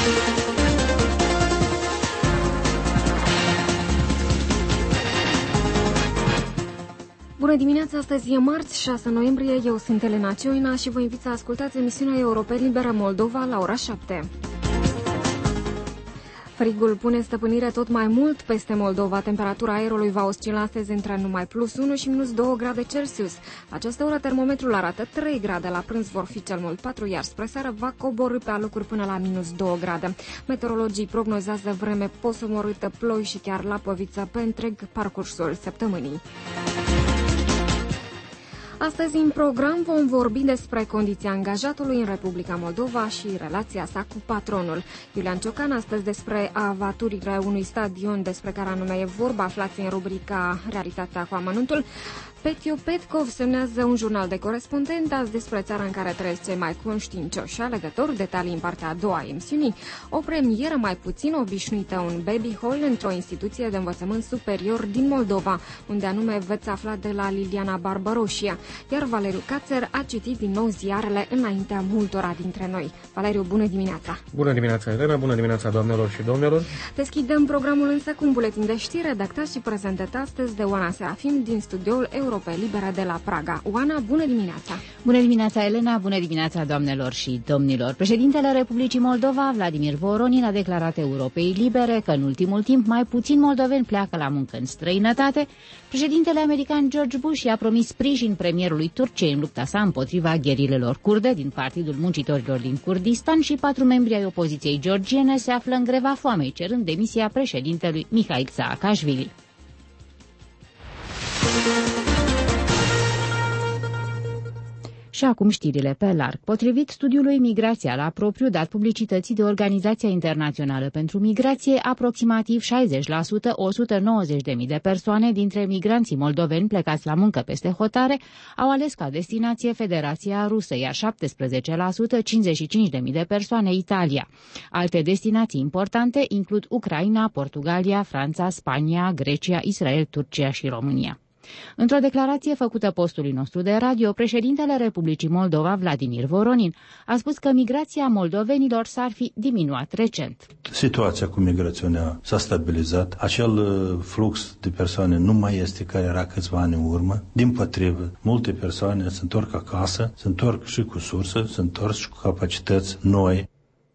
Bună dimineața, astăzi e marți, 6 noiembrie, eu sunt Elena Cioina și vă invit să ascultați emisiunea Europa Liberă Moldova la ora 7. Frigul pune stăpânire tot mai mult peste Moldova. Temperatura aerului va oscila astăzi între numai +1 și -2 grade Celsius. La această oră termometrul arată 3 grade, la prânz vor fi cel mult 4, iar spre seară va coborî pe alocuri până la -2 grade. Meteorologii prognozează vreme posomorâtă, ploi și chiar lapăviță pe întreg parcursul săptămânii. Astăzi, în program, vom vorbi despre condiția angajatului în Republica Moldova și relația sa cu patronul. Iulian Ciocan, astăzi despre avaturile unui stadion despre care anume e vorba, aflați în rubrica Realitatea cu amănuntul. Petio Petkov semnează un jurnal de corespondent azi despre țara în care trăiesc cei mai conștiincioși alegători, detalii în partea a doua a emisiunii, o premieră mai puțin obișnuită, un baby hall într-o instituție de învățământ superior din Moldova, unde anume veți afla de la Liliana Barbaroșia, iar Valeriu Cațer a citit din nou ziarele înaintea multora dintre noi. Valeriu, bună dimineața! Bună dimineața, Elena, bună dimineața, doamnelor și domnilor! Deschidem programul însă cu un buletin de știri redactat și prezentat astăzi de Oana Serafim din studioul Europa Liberă de la Praga. Oana, bună dimineața! Bună dimineața, Elena, bună dimineața, doamnelor și domnilor! Președintele Republicii Moldova, Vladimir Voronin, a declarat Europei Libere că în ultimul timp mai puțin moldoveni pleacă la muncă în străinătate. Președintele american George Bush i-a promis sprijin premierului Turciei în lupta sa împotriva gherilelor kurde din Partidul Muncitorilor din Kurdistan și 4 membri ai opoziției georgiene se află în greva foamei, cerând demisia președintelui Mikhail Saakashvili. Și acum știrile pe larg. Potrivit studiului Migrația la propriu dat publicității de Organizația Internațională pentru Migrație, aproximativ 60%, 190.000 de persoane dintre migranții moldoveni plecați la muncă peste hotare au ales ca destinație Federația Rusă, iar 17%, 55.000 de persoane Italia. Alte destinații importante includ Ucraina, Portugalia, Franța, Spania, Grecia, Israel, Turcia și România. Într-o declarație făcută postului nostru de radio, președintele Republicii Moldova, Vladimir Voronin, a spus că migrația moldovenilor s-ar fi diminuat recent. Situația cu migrațiunea s-a stabilizat. Acel flux de persoane nu mai este care era câțiva ani în urmă. Dimpotrivă, multe persoane se întorc acasă, se întorc și cu sursă, se întorc și cu capacități noi.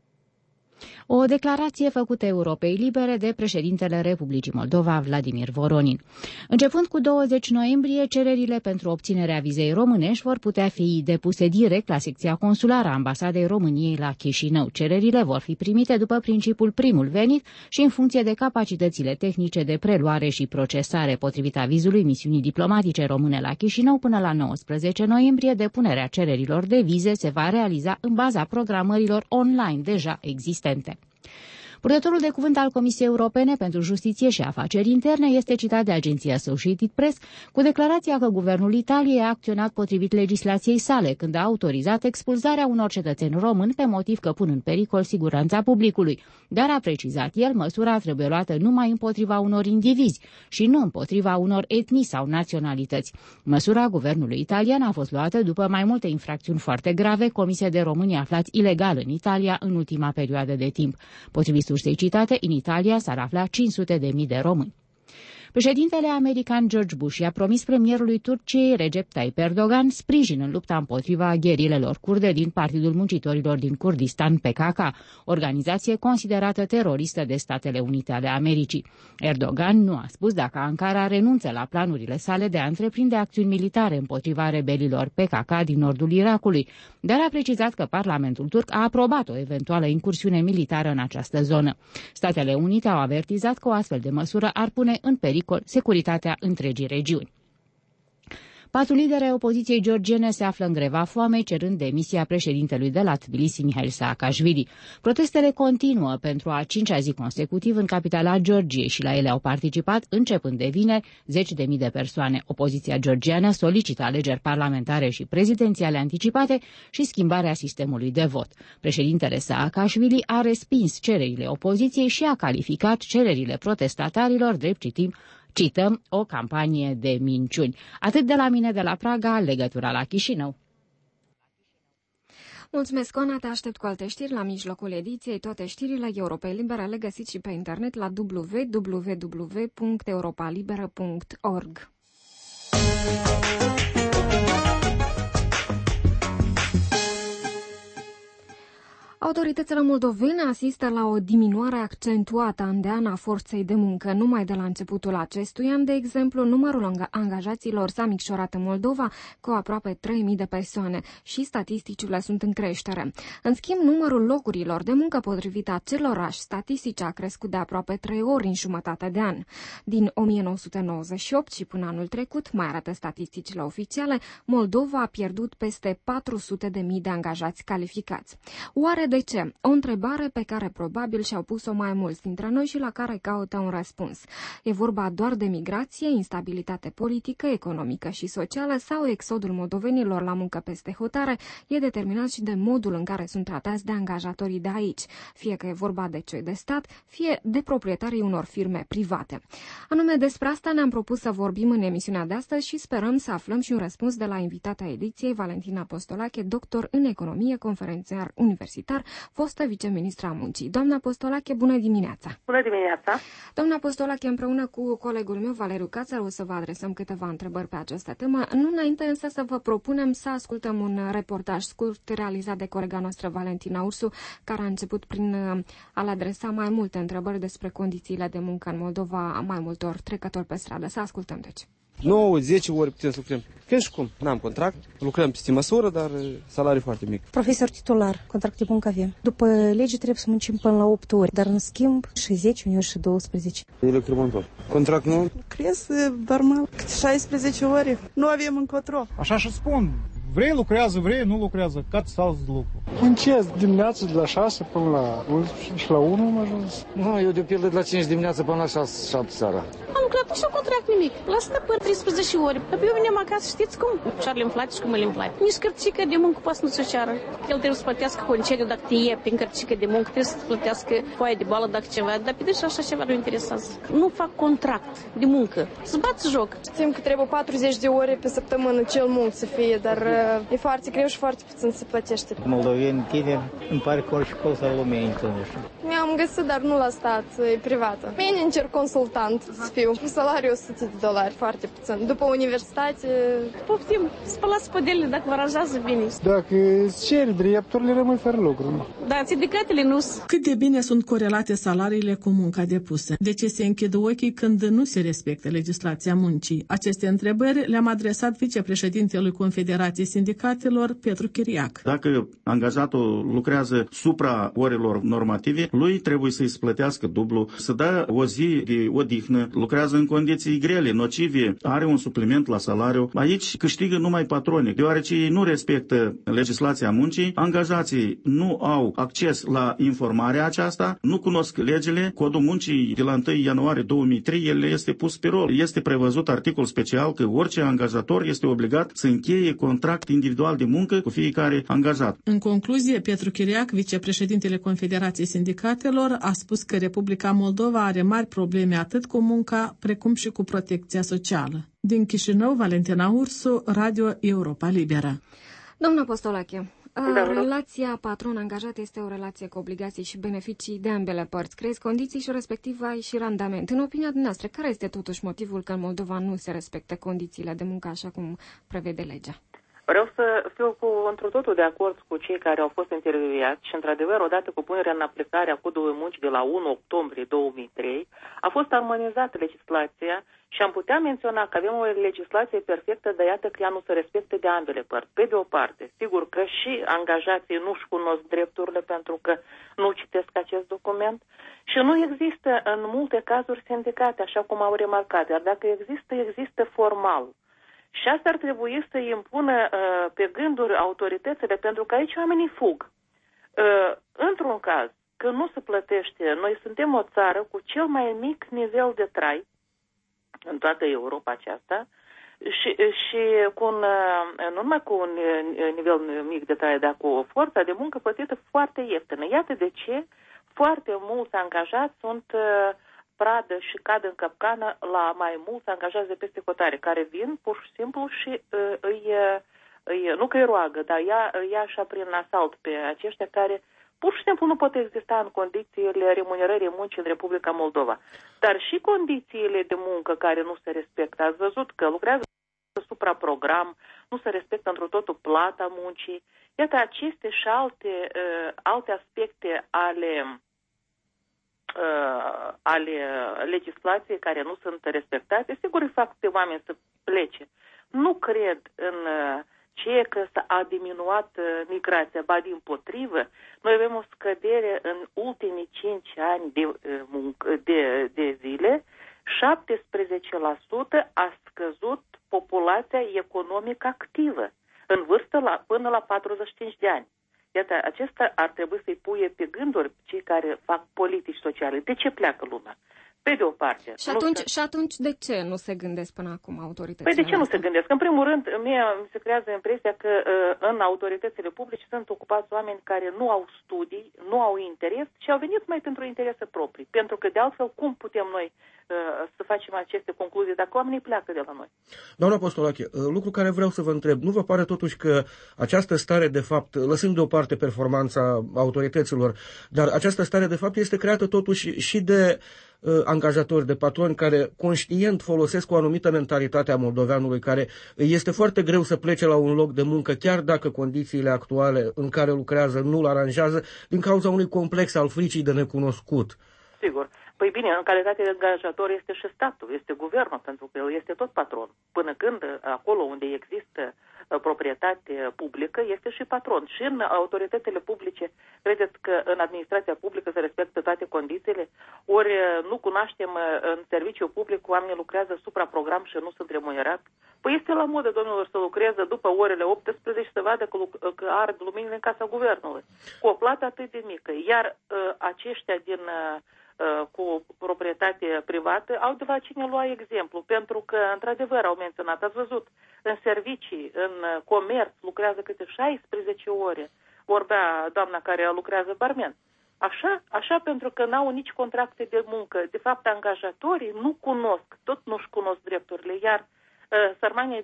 O declarație făcută Europei Libere de președintele Republicii Moldova, Vladimir Voronin. Începând cu 20 noiembrie, cererile pentru obținerea vizei românești vor putea fi depuse direct la secția consulară a Ambasadei României la Chișinău. Cererile vor fi primite după principiul primul venit și în funcție de capacitățile tehnice de preluare și procesare. Potrivit avizului misiunii diplomatice române la Chișinău, până la 19 noiembrie, depunerea cererilor de vize se va realiza în baza programărilor online deja existente. Purtătorul de cuvânt al Comisiei Europene pentru Justiție și Afaceri Interne este citat de agenția Associated Press cu declarația că guvernul Italiei a acționat potrivit legislației sale când a autorizat expulzarea unor cetățeni români pe motiv că pun în pericol siguranța publicului, dar a precizat el, măsura trebuie luată numai împotriva unor indivizi și nu împotriva unor etnii sau naționalități. Măsura guvernului italian a fost luată după mai multe infracțiuni foarte grave comise de români aflați ilegal în Italia în ultima perioadă de timp. Potrivit sursei citate, în Italia s-ar afla 500.000 de români. Președintele american George Bush i-a promis premierului Turciei Recep Tayyip Erdogan sprijin în lupta împotriva gherilelor kurde din Partidul Muncitorilor din Kurdistan, PKK, organizație considerată teroristă de Statele Unite ale Americii. Erdogan nu a spus dacă Ankara renunță la planurile sale de a întreprinde acțiuni militare împotriva rebelilor PKK din nordul Irakului, dar a precizat că Parlamentul turc a aprobat o eventuală incursiune militară în această zonă. Statele Unite au avertizat că o astfel de măsură ar pune în pericol securitatea întregii regiuni. 4 lideri ai opoziției georgiene se află în greva foamei, cerând demisia președintelui de la Tbilisi, Mikhail Saakashvili. Protestele continuă pentru a 5-a zi consecutiv în capitala Georgiei și la ele au participat, începând de vineri, 10.000 de persoane. Opoziția georgiană solicită alegeri parlamentare și prezidențiale anticipate și schimbarea sistemului de vot. Președintele Saakashvili a respins cererile opoziției și a calificat cererile protestatarilor drept, cităm, o campanie de minciuni. Atât de la mine de la Praga, legătura la Chișinău. Mulțumesc, Oana, te aștept cu alte știri la mijlocul ediției. Toate știrile Europei Libere le găsiți și pe internet la www.europalibera.org. Autoritățile moldovene asistă la o diminuare accentuată an de an a forței de muncă. Numai de la începutul acestui an, de exemplu, numărul angajaților s-a micșorat în Moldova cu aproape 3.000 de persoane și statisticile sunt în creștere. În schimb, numărul locurilor de muncă potrivit acelorași statistici a crescut de aproape 3 ori în jumătate de an. Din 1998 și până anul trecut, mai arată statisticile oficiale, Moldova a pierdut peste 400.000 de angajați calificați. Oare de ce? O întrebare pe care probabil și-au pus-o mai mulți dintre noi și la care caută un răspuns. E vorba doar de migrație, instabilitate politică, economică și socială sau exodul moldovenilor la muncă peste hotare e determinat și de modul în care sunt tratați de angajatorii de aici, fie că e vorba de cei de stat, fie de proprietarii unor firme private. Anume despre asta ne-am propus să vorbim în emisiunea de astăzi și sperăm să aflăm și un răspuns de la invitata ediției, Valentina Postolache, doctor în economie, conferențiar universitar, fostă viceministra a muncii. Doamna Postolache, bună dimineața! Bună dimineața! Doamna Postolache, împreună cu colegul meu, Valeriu Cațăr, o să vă adresăm câteva întrebări pe această temă. Nu înainte însă să vă propunem să ascultăm un reportaj scurt realizat de colega noastră, Valentina Ursu, care a început prin a-l adresa mai multe întrebări despre condițiile de muncă în Moldova mai multor trecători pe stradă. Să ascultăm, deci. 9-10 ori putem să lucrăm. Când și cum? N-am contract. Lucrăm peste măsură, dar salariu foarte mic. Profesor titular, contract de muncă avem. După lege trebuie să muncim până la 8 ori, dar în schimb și 10, uneori și 12. Electromontor. Contract nu? Crezi normal, câte 16 ore. Nu avem încotro. Așa și spun. Vrei lucrează, vrei nu lucrează, cât salți de lucru. Muncesc dimineața de la 6 până la 11 și la 1 am ajuns. Nu, eu de pildă de la 5 dimineața până la 6-7 seara. Am lucrat nici nu contract nimic. La stăpân 13 ore. Apoi eu veneam acasă, știți cum? Cearele îmi place și cum îmi place. Nici cărcică de muncă poate nu-ți o ceară. El trebuie să plătească concediu dacă te iei prin cărcică de muncă, trebuie să plătească foaie de boală dacă ceva, dar pe deși așa ceva nu interesează. Nu fac contract de muncă. Să bați joc. Știm că trebuie 40 de ore pe săptămână cel mult să fie, dar e foarte greu și foarte puțin se plătește. Moldoveni tineri, îmi pare că orice colț al lumii întâlnești. Mi-am găsit, dar nu la stat, e privată. Bine încerc consultant să fiu. Salariul $100, foarte puțin. După universitate... Poftim, spălați pădelele dacă vă aranjează bine. Dacă îți ceri drepturile, rămâi fără lucru. Da, sindicatele nu. Cât de bine sunt corelate salariile cu munca depusă? De ce se închid ochii când nu se respectă legislația muncii? Aceste întrebări le-am adresat vicepreședintelui Confederației Sindicatelor, Petru Chiriac. Dacă angajatul lucrează supra orelor normative, lui trebuie să-i plătească dublu, să dea o zi de odihnă, lucrează în condiții grele, nocive, are un supliment la salariu. Aici câștigă numai patronii, deoarece ei nu respectă legislația muncii, angajații nu au acces la informarea aceasta, nu cunosc legile, codul muncii de la 1 ianuarie 2003, el este pus pe rol. Este prevăzut articol special că orice angajator este obligat să încheie contract individual de muncă cu fiecare angajat. În concluzie, Petru Chiriac, vicepreședintele Confederației Sindicatelor, a spus că Republica Moldova are mari probleme atât cu munca, precum și cu protecția socială. Din Chișinău, Valentina Ursu, Radio Europa Liberă. Doamna Postolache, relația patron-angajat este o relație cu obligații și beneficii de ambele părți. Creezi condiții și respectiv ai și randament. În opinia dumneavoastră, care este totuși motivul că în Moldova nu se respectă condițiile de muncă așa cum prevede legea? Vreau să fiu întru totul de acord cu cei care au fost intervievați și, într-adevăr, odată cu punerea în aplicare a Codului Muncii de la 1 octombrie 2003, a fost armonizată legislația și am putea menționa că avem o legislație perfectă, dar iată că ea nu se respectă de ambele părți. Pe de o parte, sigur că și angajații nu-și cunosc drepturile pentru că nu citesc acest document și nu există în multe cazuri sindicate, așa cum au remarcat, iar dacă există, există formal. Și asta ar trebui să impună pe gânduri autoritățile, pentru că aici oamenii fug. Într-un caz, că nu se plătește, noi suntem o țară cu cel mai mic nivel de trai în toată Europa aceasta și cu nu numai cu un nivel mic de trai, dar cu o forță de muncă plătită foarte ieftină. Iată de ce foarte mulți angajați sunt pradă și cad în capcană la mai mulți angajați de peste hotare, care vin pur și simplu și îi nu că îi roagă, dar ia așa prin asalt pe aceștia care pur și simplu nu pot exista în condițiile remunerării muncii în Republica Moldova. Dar și condițiile de muncă care nu se respectă. Ați văzut că lucrează supraprogram, nu se respectă într-o totul plata muncii. Iată, aceste și alte aspecte ale legislației care nu sunt respectate, sigur îi fac pe oameni să plece. Nu cred în ceea că s-a diminuat migrația, ba dimpotrivă, noi avem o scădere în ultimii 5 ani de zile, 17% a scăzut populația economic activă, în vârstă până la 45 de ani. Iată, acesta ar trebui să-i puie pe gânduri cei care fac politici sociale. De ce pleacă lumea? Pe de o parte. Și atunci de ce nu se gândesc până acum autoritățile? Păi de ce nu se gândesc? În primul rând, mie se creează impresia că în autoritățile publice sunt ocupați oameni care nu au studii, nu au interes și au venit mai pentru interese proprii. Pentru că de altfel, cum putem noi să facem aceste concluzii dacă oamenii pleacă de la noi? Doamna Postolache, lucru care vreau să vă întreb, nu vă pare totuși că această stare de fapt, lăsând deoparte performanța autorităților, dar această stare de fapt este creată totuși și de angajatori, de patroni care conștient folosesc o anumită mentalitate a moldoveanului, care este foarte greu să plece la un loc de muncă, chiar dacă condițiile actuale în care lucrează nu-l aranjează, din cauza unui complex al fricii de necunoscut. Sigur. Păi bine, în calitate de angajator este și statul, este guvernul, pentru că el este tot patron. Până când acolo unde există proprietate publică, este și patron. Și în autoritățile publice, credeți că în administrația publică se respectă toate condițiile? Ori nu cunoaștem în serviciu public, oamenii lucrează supraprogram și nu sunt remunerați? Păi este la modă, domnilor, să lucreze după orele 18 și să vadă că ard luminile în casa guvernului, cu o plată atât de mică. Iar aceștia cu proprietate privată au de la cine lua exemplu, pentru că, într-adevăr, au menționat, ați văzut, în servicii, în comerț, lucrează câte 16 ore. Vorbea doamna care lucrează barmen. Așa pentru că n-au nici contracte de muncă. De fapt, angajatorii nu cunosc, tot nu-și cunosc drepturile, iar sărmanii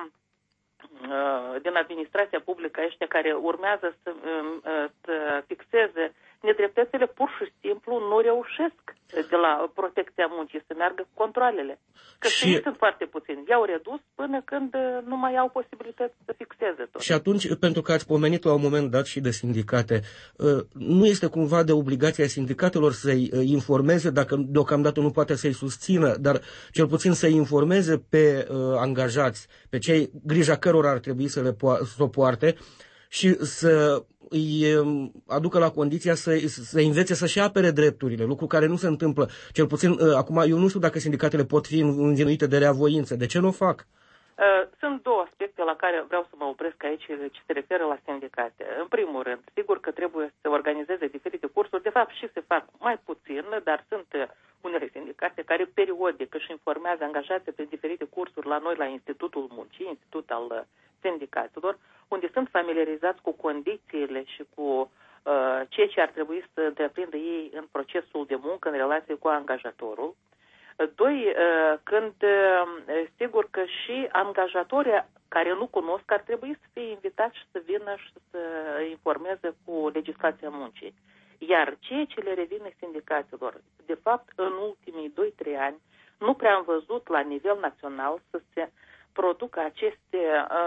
din administrația publică, ăștia care urmează să fixeze nedreptățile, pur și simplu nu reușesc de la protecția muncii să meargă cu controlele. Că și sunt foarte puțini. I-au redus până când nu mai au posibilități să fixeze tot. Și atunci, pentru că ați pomenit la un moment dat și de sindicate, nu este cumva de obligația sindicatelor să-i informeze, dacă deocamdată nu poate să-i susțină, dar cel puțin să-i informeze pe angajați, pe cei grija cărora ar trebui să o poarte și să îi aducă la condiția să învețe să-și apere drepturile, lucru care nu se întâmplă. Cel puțin, acum, eu nu știu dacă sindicatele pot fi învinuite de reavoință. De ce nu o fac? Sunt două aspecte la care vreau să mă opresc aici, ce se referă la sindicate. În primul rând, sigur că trebuie să organizeze diferite cursuri, de fapt și se fac mai puțin, dar sunt unele sindicate care periodic își informează angajații pe diferite cursuri la noi, la Institutul Muncii, Institut al Sindicatelor, unde sunt familiarizați cu condițiile și cu ceea ce ar trebui să întreprindă ei în procesul de muncă, în relație cu angajatorul. Doi, când sigur că și angajatorii care nu cunosc ar trebui să fie invitați și să vină și să informeze cu legislația muncii. Iar ceea ce le revine sindicaților, de fapt, în ultimii 2-3 ani, nu prea am văzut la nivel național să se producă aceste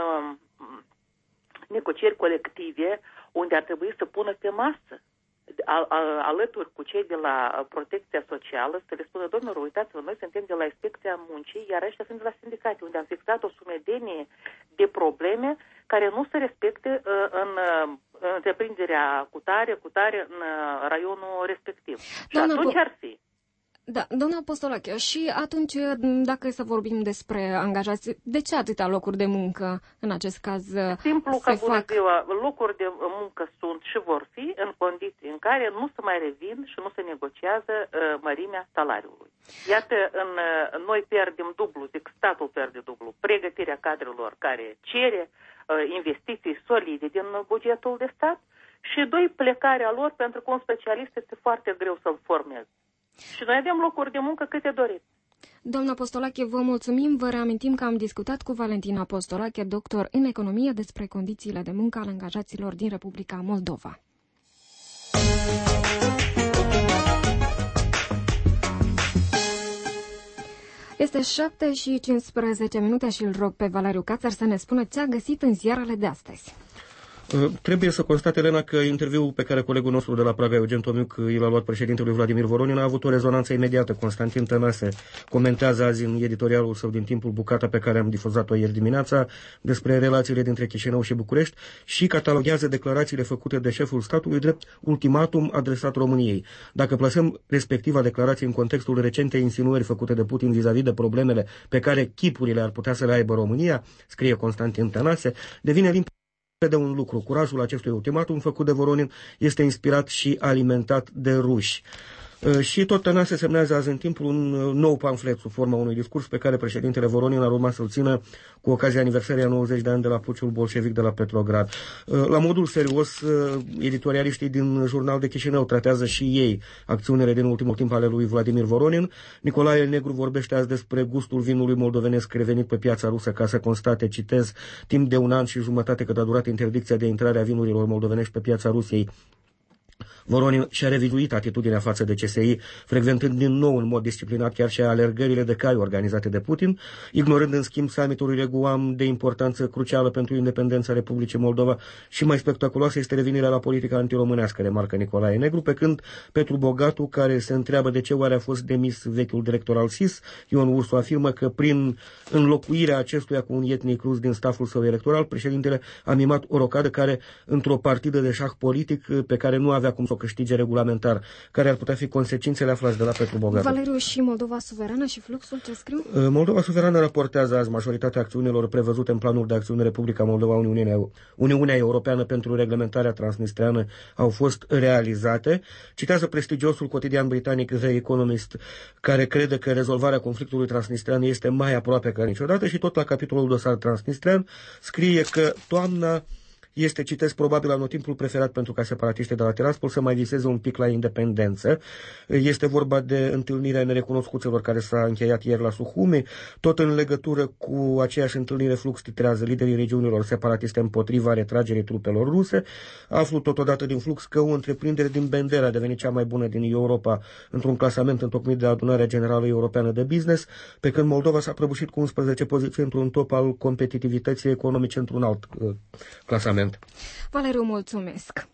negocieri colective unde ar trebui să pună pe masă alături cu cei de la protecția socială, să le spună, domnilor, uitați-vă, noi suntem de la inspecția muncii, iar ăștia sunt de la sindicate, unde am fixat o sumedenie de probleme care nu se respecte în întreprinderea cu tare în raionul respectiv. Și atunci ar fi. Da, doamna Postolache, și atunci, dacă e să vorbim despre angajați, de ce atâtea locuri de muncă în acest caz simplu ca bună ziua, locuri de muncă sunt și vor fi în condiții în care nu se mai revin și nu se negociază mărimea salariului. Iată, noi pierdem dublu, zic, statul pierde dublu, pregătirea cadrelor care cere investiții solide din bugetul de stat și doi, plecarea lor, pentru că un specialist este foarte greu să-l formeze. Și noi avem locuri de muncă câte doriți. Doamna Apostolache, vă mulțumim. Vă reamintim că am discutat cu Valentina Apostolache, doctor în economie, despre condițiile de muncă ale angajaților din Republica Moldova. Este 7:15 și îl rog pe Valeriu Cațar să ne spună ce a găsit în ziarele de astăzi. Trebuie să constat, Elena, că interviul pe care colegul nostru de la Praga, Eugen Tomiuc, l-a luat președintelui Vladimir Voronin a avut o rezonanță imediată. Constantin Tănase comentează azi în editorialul său din Timpul bucata pe care am difuzat-o ieri dimineața despre relațiile dintre Chișinău și București și cataloghează declarațiile făcute de șeful statului drept ultimatum adresat României. Dacă plasăm respectiva declarație în contextul recentei insinuări făcute de Putin vis-a-vis de problemele pe care chipurile ar putea să le aibă România, scrie Constantin Tănase, devine limpede de un lucru. Curajul acestui ultimatum făcut de Voronin este inspirat și alimentat de ruși. Și tot Tănase semnează azi în Timpul un nou pamflet sub forma unui discurs pe care președintele Voronin ar urma să-l țină cu ocazia aniversării a 90 de ani de la puciul bolșevic de la Petrograd. La modul serios, editorialiștii din Jurnal de Chișinău tratează și ei acțiunile din ultimul timp ale lui Vladimir Voronin. Nicolae Negru vorbește azi despre gustul vinului moldovenesc revenit pe piața rusă ca să constate, citez, timp de 1 an și jumătate cât a durat interdicția de intrare a vinurilor moldovenești pe piața Rusiei. Voronin și-a revizuit atitudinea față de CSI, frecventând din nou în mod disciplinat chiar și alergările de cai organizate de Putin, ignorând în schimb summitul Reguam de importanță crucială pentru independența Republicii Moldova și mai spectaculoasă este revenirea la politica antiromânească, remarcă Nicolae Negru, pe când Petru Bogatu, care se întreabă de ce oare a fost demis vechiul director al SIS, Ion Ursu afirmă că prin înlocuirea acestuia cu un etnic rus din staful său electoral, președintele a mimat o rocadă care, într-o partidă de șah politic pe care nu avea cum să o câștige regulamentar, care ar putea fi consecințele aflați de la Petru Bogatu. Valeriu, și Moldova Suverană și fluxul, ce scriu? Moldova Suverană raportează azi majoritatea acțiunilor prevăzute în planul de acțiune Republica Moldova Uniunea Europeană pentru reglementarea transnistreană au fost realizate. Citează prestigiosul cotidian britanic The Economist, care crede că rezolvarea conflictului transnistrean este mai aproape ca niciodată și tot la capitolul dosar transnistrean scrie că toamna este, citesc, probabil anotimpul preferat pentru ca separatiștii de la Tiraspol să mai viseze un pic la independență. Este vorba de întâlnirea nerecunoscuților care s-a încheiat ieri la Suhumi. Tot în legătură cu aceeași întâlnire, Flux titrează liderii regiunilor separatiste împotriva retragerii trupelor ruse. Aflu totodată din Flux că o întreprindere din Bendera a devenit cea mai bună din Europa într-un clasament întocmit de Adunarea Generală Europeană de Business, pe când Moldova s-a prăbușit cu 11 poziții într-un top al competitivității economice într-un alt clasament. Valeriu, mulțumesc!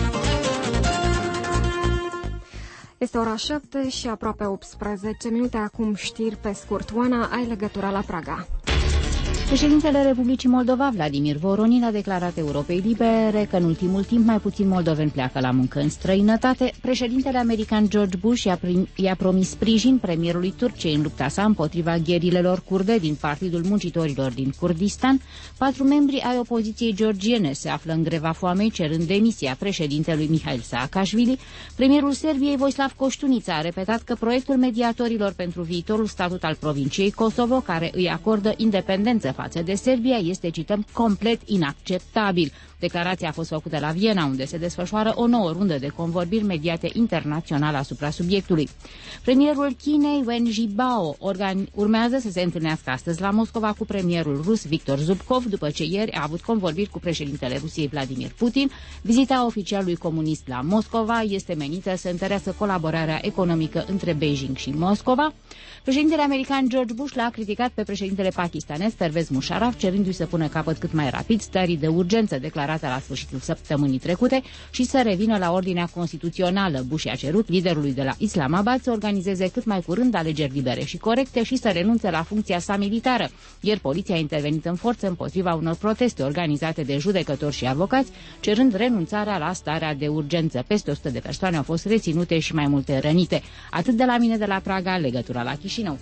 Este ora 7 și aproape 18 minute, acum știri pe scurt. Oana, ai legătura la Praga. Președintele Republicii Moldova, Vladimir Voronin, a declarat Europei Libere că în ultimul timp mai puțin moldoveni pleacă la muncă în străinătate. Președintele american George Bush i-a promis sprijin premierului Turciei în lupta sa împotriva gherilelor kurde din Partidul Muncitorilor din Kurdistan. 4 membri ai opoziției georgiene se află în greva foamei cerând demisia președintelui Mihail Saakashvili. Premierul Serbiei, Vojislav Koștunica, a repetat că proiectul mediatorilor pentru viitorul statut al provinciei Kosovo, care îi acordă independență față de Serbia, este, cităm, complet inacceptabil. Declarația a fost făcută la Viena, unde se desfășoară o nouă rundă de convorbiri mediate internațional asupra subiectului. Premierul Chinei, Wen Jiabao, urmează să se întâlnească astăzi la Moscova cu premierul rus Viktor Zubkov, după ce ieri a avut convorbiri cu președintele Rusiei Vladimir Putin. Vizita oficialului comunist la Moscova este menită să întărească colaborarea economică între Beijing și Moscova. Președintele american George Bush l-a criticat pe președintele pakistanez Pervez Musharraf, cerându-i să pună capăt cât mai rapid stării de urgență declarată la sfârșitul săptămânii trecute și să revină la ordinea constituțională. Bush a cerut liderului de la Islamabad să organizeze cât mai curând alegeri libere și corecte și să renunțe la funcția sa militară. Ieri poliția a intervenit în forță împotriva unor proteste organizate de judecători și avocați, cerând renunțarea la starea de urgență. Peste 100 de persoane au fost reținute și mai multe rănite. Atât de la mine de la Praga, legătura la Chișinău.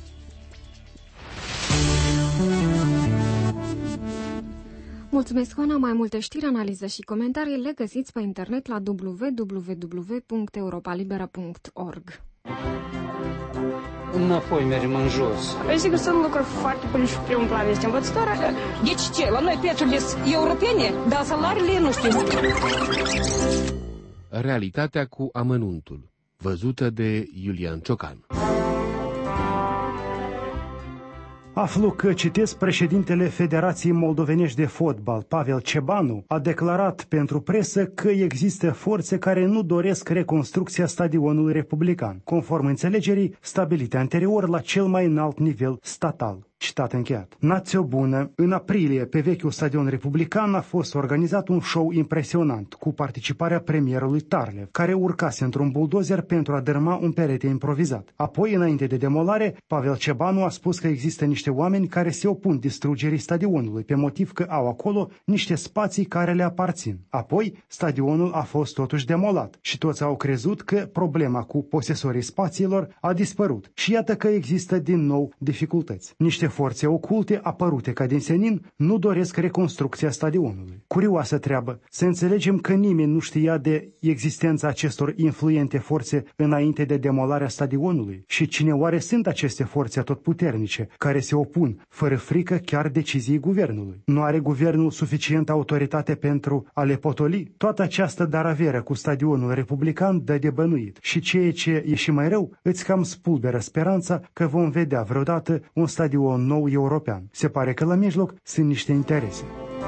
Mulțumesc, Oana. Mai multe știri, analize și comentarii le găsiți pe internet la www.europalibera.org. Înapoi mergem în jos. Sigur, sunt lucruri foarte bune și primul plan este învățătoarea. Deci ce? La noi plățurile europene, dar salariile nu știu. Realitatea cu amănuntul, văzută de Iulian Ciocan. Aflu că, citesc, președintele Federației Moldovenești de Fotbal, Pavel Cebanu, a declarat pentru presă că există forțe care nu doresc reconstrucția stadionului republican, conform înțelegerii stabilite anterior la cel mai înalt nivel statal. Citat încheiat. Națio bună, în aprilie, pe vechiul stadion republican a fost organizat un show impresionant cu participarea premierului Tarlev, care urcase într-un buldozer pentru a dărâma un perete improvizat. Apoi, înainte de demolare, Pavel Cebanu a spus că există niște oameni care se opun distrugerii stadionului pe motiv că au acolo niște spații care le aparțin. Apoi, stadionul a fost totuși demolat și toți au crezut că problema cu posesorii spațiilor a dispărut. Și iată că există din nou dificultăți. Niște forțe oculte apărute ca din senin nu doresc reconstrucția stadionului. Curioasă treabă, să înțelegem că nimeni nu știa de existența acestor influente forțe înainte de demolarea stadionului. Și cine oare sunt aceste forțe atotputernice care se opun fără frică chiar deciziei guvernului? Nu are guvernul suficientă autoritate pentru a le potoli? Toată această daraveră cu stadionul republican dă de bănuit. Și ceea ce e și mai rău, îți cam spulberă speranța că vom vedea vreodată un stadion nou european. Se pare că la mijloc sunt niște interese.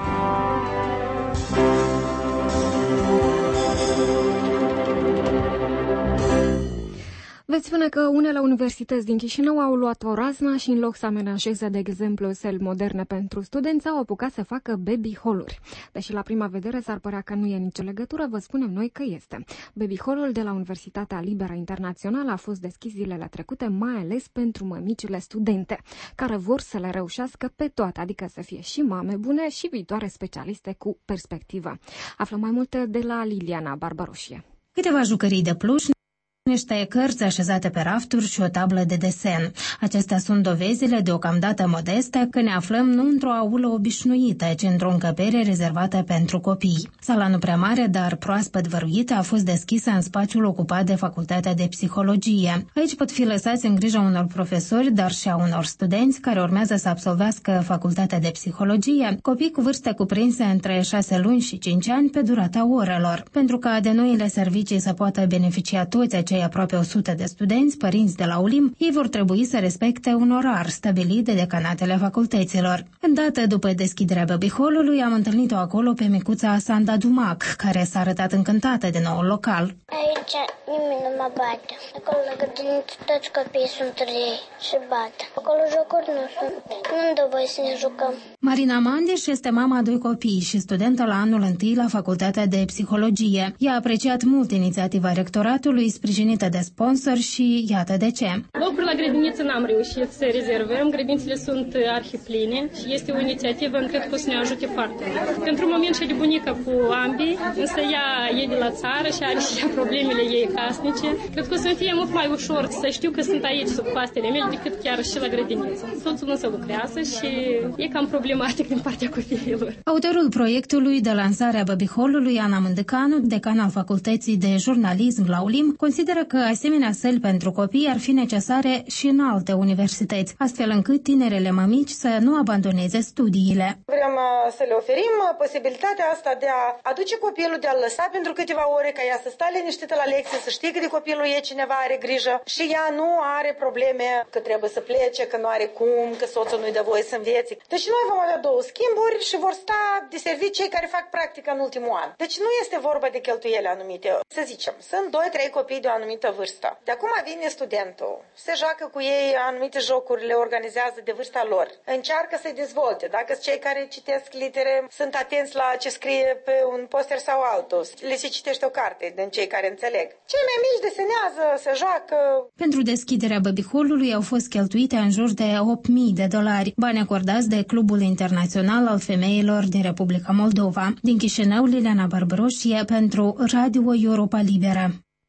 Veți spune că unele universități din Chișinău au luat o razna și în loc să amenajeze, de exemplu, săli moderne pentru studenți, au apucat să facă baby hall-uri. Deși la prima vedere s-ar părea că nu e nicio legătură, vă spunem noi că este. Baby hall-ul de la Universitatea Liberă Internațională a fost deschis zilele trecute, mai ales pentru mămicile studente, care vor să le reușească pe toate, adică să fie și mame bune și viitoare specialiste cu perspectivă. Aflăm mai multe de la Liliana Barbaroșie. Câteva jucării de pluș, niște cărți așezate pe rafturi și o tablă de desen. Acestea sunt dovezile deocamdată modeste că ne aflăm nu într-o aulă obișnuită, ci într-o încăpere rezervată pentru copii. Sala nu prea mare, dar proaspăt văruită, a fost deschisă în spațiul ocupat de Facultatea de Psihologie. Aici pot fi lăsați în grija unor profesori, dar și a unor studenți care urmează să absolvească Facultatea de Psihologie, copii cu vârste cuprinse între 6 luni și 5 ani pe durata orelor. Pentru ca de noile servicii să poată beneficia toți cei aproape 100 de studenți, părinți de la ULIM, ei vor trebui să respecte un orar stabilit de decanatele facultăților. Îndată după deschiderea baby hall-ului, am întâlnit-o acolo pe micuța Sanda Dumac, care s-a arătat încântată de noul local. Aici nimeni nu mă bate. Acolo la grădiniță toți copiii sunt răi și bat. Acolo jocuri nu sunt. Nu-mi dă voie să ne jucăm. Marina Mandiș este mama a 2 copii și studentă la anul 1 la Facultatea de Psihologie. Ea a apreciat mult inițiativa rectoratului, sprijinită de sponsori și iată de ce. Locuri la grădiniță n-am reușit să rezervăm, grădinițele sunt arhipline și este o inițiativă în cred că o să ne ajute foarte mult. Pentru moment și de bunica cu ambii, însă ea e de la țară și are și problemele ei casnice. Cred că o să-mi fie mult mai ușor să știu că sunt aici sub pastele mele decât chiar și la grădiniță. Soțul însă lucrează și e cam problematic din partea copiilor. Autorul proiectului de lansare a baby hall-ului, Ana Mândăcanu, decan al Facultății de Jurnalism la ULIM, consideră că asemenea săli pentru copii ar fi necesare și în alte universități, astfel încât tinerele mămici să nu abandoneze studiile. Vrem să le oferim posibilitatea asta de a aduce copilul, de a-l lăsa pentru câteva ore ca ea să stea liniștită la lecție, să știe că de copilul ei cineva are grijă și ea nu are probleme că trebuie să plece, că nu are cum, că soțul nu-i dă voie să învețe. Deci noi vom avea 2 schimburi și vor sta de servici cei care fac practică în ultimul an. Deci nu este vorba de cheltuieli anumite. Să zicem, sunt 2-3 copii de o anumită vârstă. De acum vine studentul, se joacă cu ei anumite jocuri, le organizează de vârsta lor, încearcă să-i dezvolte. Dacă cei care citesc litere sunt atenți la ce scrie pe un poster sau altul, le se citește o carte din cei care înțeleg. Cei mai mici desenează, se joacă. Pentru deschiderea baby hall-ului au fost cheltuite în jur de $8.000, bani acordați de Clubul Internațional al Femeilor din Republica Moldova. Din Chișinău, Liliana Barbaroșie pentru Radio Europa Liberă.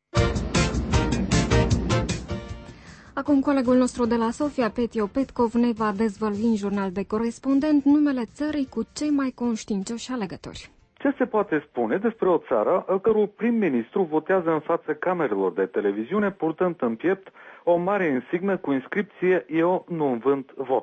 Acum colegul nostru de la Sofia, Petio Petkov, ne va dezvălui în jurnal de corespondent numele țării cu cei mai conștiincioși alegători. Ce se poate spune despre o țară al cărui prim-ministru votează în fața camerelor de televiziune, purtând în piept o mare insignă cu inscripție "Eu nu învânt votul"?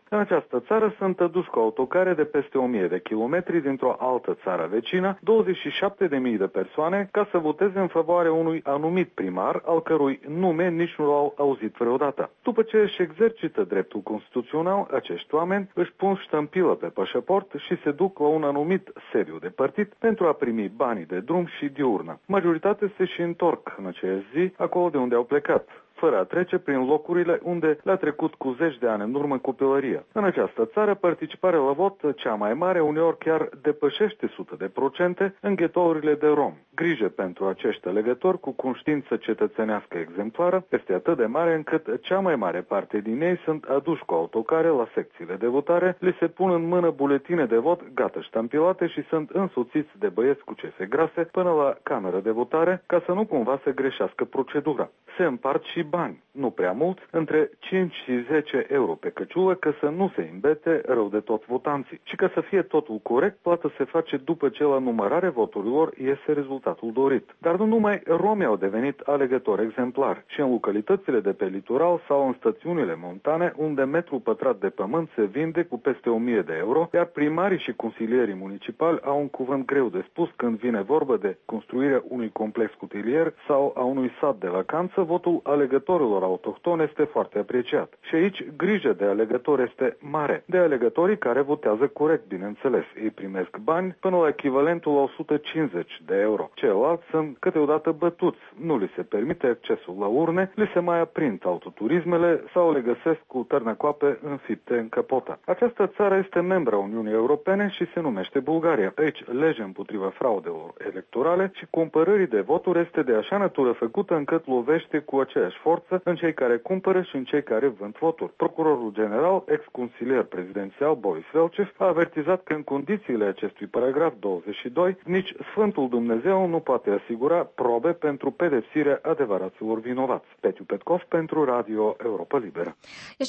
În această țară sunt aduși cu autocare de peste 1000 de kilometri dintr-o altă țară vecină 27.000 de persoane ca să voteze în favoarea unui anumit primar, al cărui nume nici nu l-au auzit vreodată. După ce își exercită dreptul constituțional, acești oameni își pun ștampilă pe pașaport și se duc la un anumit sediu de partid pentru a primi banii de drum și diurnă. Majoritatea se și întorc în aceeași zi acolo de unde au plecat, fără a trece prin locurile unde le-a trecut cu zeci de ani în urmă copilăria. În această țară, participarea la vot, cea mai mare, uneori chiar depășește 100% în ghetourile de romi. Grijă pentru acești alegători cu conștiință cetățenească exemplară este atât de mare încât cea mai mare parte din ei sunt aduși cu autocare la secțiile de votare, li se pun în mână buletine de vot gata ștampilate și sunt însoțiți de băieți cu cefe grase până la cameră de votare ca să nu cumva să greșească procedura. Se împart și bani, nu prea mult, între 5 și 10 euro pe căciulă, ca să nu se îmbete rău de tot votanții. Și ca să fie totul corect, plata se face după ce la numărare voturilor iese rezultatul dorit. Dar nu numai romii au devenit alegători exemplari. Și în localitățile de pe litoral sau în stațiunile montane, unde metru pătrat de pământ se vinde cu peste 1000 de euro, iar primarii și consilierii municipali au un cuvânt greu de spus când vine vorba de construirea unui complex cutilier sau a unui sat de vacanță, votul alegătorilor autohtoni este foarte apreciat. Și aici grija de alegători este mare. De alegătorii care votează corect, bineînțeles. Ei primesc bani până la echivalentul la 150 de euro. Ceilalți sunt câteodată bătuți. Nu li se permite accesul la urne, li se mai aprind autoturismele sau le găsesc cu târnăcoape înfipte în căpota. Această țară este membra Uniunii Europene și se numește Bulgaria. Aici legea împotriva fraudelor electorale și cumpărării de voturi este de așa natură făcută încât lovește cu aceeași forță în cei care cumpără și în cei care vând voturi. Procurorul general, ex-consilier prezidențial Boris Velcev, a avertizat că în condițiile acestui paragraf 22, nici Sfântul Dumnezeu nu poate asigura probe pentru pedepsirea adevăraților vinovați. Petiu Petkov pentru Radio Europa Liberă. E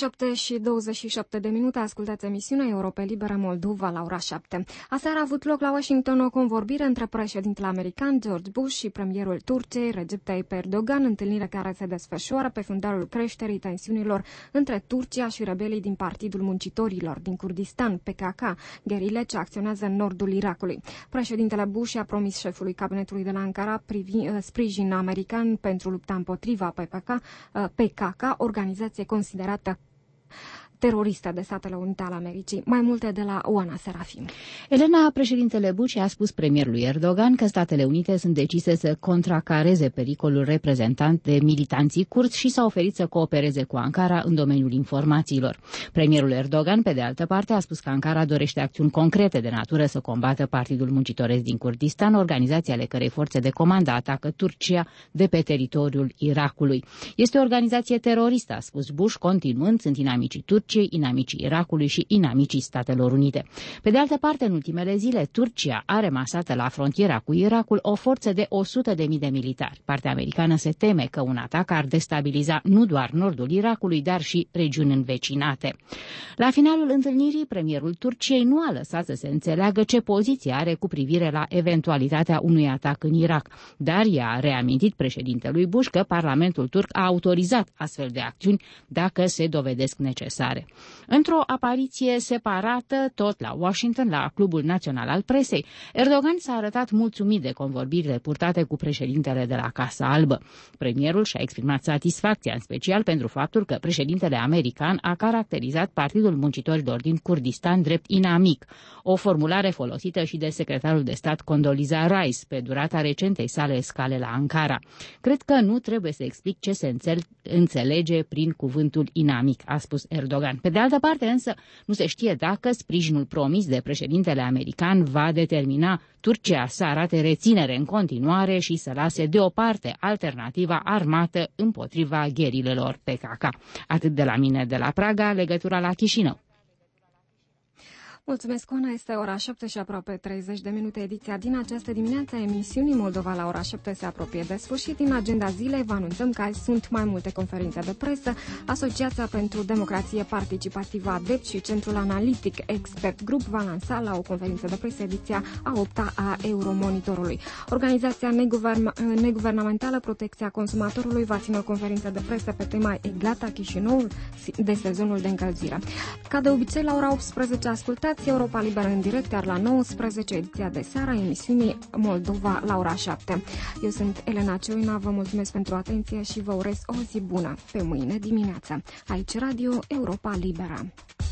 7:27 de minute, ascultați emisiunea Europa Liberă Moldova la ora 7. Aseară a avut loc la Washington o convorbire între președintele american George Bush și premierul Turciei Recep Tayyip Erdogan, întâlnire care se desfășoară pe fundalul creșterii tensiunilor între Turcia și rebelii din Partidul Muncitorilor din Kurdistan, PKK, gherile ce acționează în nordul Irakului. Președintele Bush a promis șefului cabinetului de la Ankara sprijin american pentru lupta împotriva PKK, organizație considerată teroristă de Statele Unite ale Americii. Mai multe de la Oana Serafim. Elena, președintele Bush a spus premierului Erdogan că Statele Unite sunt decise să contracareze pericolul reprezentant de militanții curzi și s-a oferit să coopereze cu Ankara în domeniul informațiilor. Premierul Erdogan, pe de altă parte, a spus că Ankara dorește acțiuni concrete de natură să combată Partidul Muncitoresc din Kurdistan, organizația ale cărei forțe de comandă atacă Turcia de pe teritoriul Irakului. Este o organizație teroristă, a spus Bush, continuând, sunt inamicii Turciei, inamicii Irakului și inamicii Statelor Unite. Pe de altă parte, în ultimele zile, Turcia a remasat la frontiera cu Irakul o forță de 100.000 de militari. Partea americană se teme că un atac ar destabiliza nu doar nordul Irakului, dar și regiuni învecinate. La finalul întâlnirii, premierul Turciei nu a lăsat să se înțeleagă ce poziție are cu privire la eventualitatea unui atac în Irak, dar i-a reamintit președintelui Bush că Parlamentul turc a autorizat astfel de acțiuni dacă se dovedesc necesare. Într-o apariție separată, tot la Washington, la Clubul Național al Presei, Erdogan s-a arătat mulțumit de convorbirile purtate cu președintele de la Casa Albă. Premierul și-a exprimat satisfacția, în special pentru faptul că președintele american a caracterizat Partidul Muncitorilor din Kurdistan drept inamic, o formulare folosită și de secretarul de stat Condoleezza Rice pe durata recentei sale scale la Ankara. Cred că nu trebuie să explic ce se înțelege prin cuvântul inamic, a spus Erdogan. Pe de altă parte, însă, nu se știe dacă sprijinul promis de președintele american va determina Turcia să arate reținere în continuare și să lase deoparte alternativa armată împotriva gherilelor PKK. Atât de la mine de la Praga, legătura la Chișinău. Mulțumesc, Ona. Este ora 7 și aproape 30 de minute. Ediția din această dimineață a emisiunii Moldova la ora 7 se apropie de sfârșit. Din agenda zilei vă anunțăm că azi sunt mai multe conferințe de presă. Asociația pentru Democrație Participativă ADEPT și Centrul Analitic Expert Group va lansa la o conferință de presă ediția a 8-a a Euromonitorului. Organizația neguvernamentală Protecția Consumatorului va ține o conferință de presă pe tema Eglata Chișinăul de sezonul de încălzire. Ca de obicei, la ora 18 ascultați Europa Liberă în direct, iar la 19 ediția de seară a emisiunii Moldova la ora 7. Eu sunt Elena Cioina, vă mulțumesc pentru atenție și vă urez o zi bună. Pe mâine dimineață. Aici Radio Europa Liberă.